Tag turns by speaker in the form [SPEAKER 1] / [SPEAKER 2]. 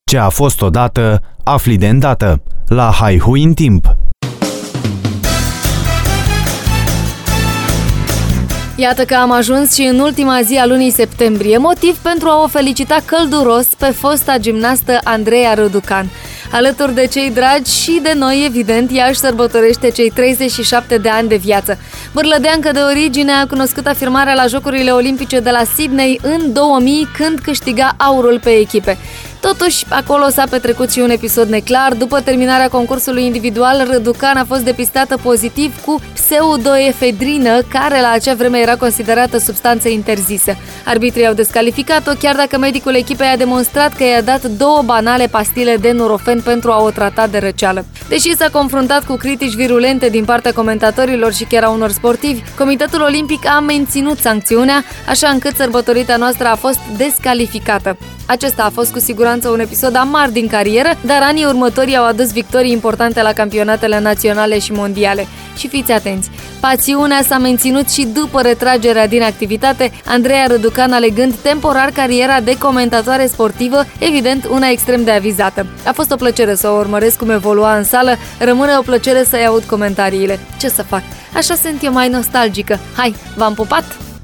[SPEAKER 1] Ce a fost odată, afli de îndată. La Haihui în timp.
[SPEAKER 2] Iată că am ajuns și în ultima zi a lunii septembrie, motiv pentru a o felicita călduros pe fosta gimnastă Andreea Răducan. Alături de cei dragi și de noi, evident, ea își sărbătorește cei 37 de ani de viață. Bârlădeancă de origine, a cunoscut afirmarea la Jocurile Olimpice de la Sydney în 2000, când câștiga aurul pe echipe. Totuși, acolo s-a petrecut și un episod neclar. După terminarea concursului individual, Răducan a fost depistată pozitiv cu pseudoefedrină, care la acea vreme era considerată substanță interzisă. Arbitrii au descalificat-o, chiar dacă medicul echipei a demonstrat că i-a dat 2 banale pastile de Nurofen pentru a o trata de răceală. Deși s-a confruntat cu critici virulente din partea comentatorilor și chiar a unor sportivi, Comitetul Olimpic a menținut sancțiunea, așa încât sărbătorita noastră a fost descalificată. Acesta a fost cu siguranță un episod amar din carieră, dar anii următori au adus victorii importante la campionatele naționale și mondiale. Și fiți atenți, pasiunea s-a menținut și după retragerea din activitate, Andreea Răducan alegând temporar cariera de comentatoare sportivă, evident una extrem de avizată. A fost o plăcere să o urmăresc cum evolua în sală, rămâne o plăcere să-i aud comentariile. Ce să fac? Așa sunt eu mai nostalgică. Hai, v-am pupat!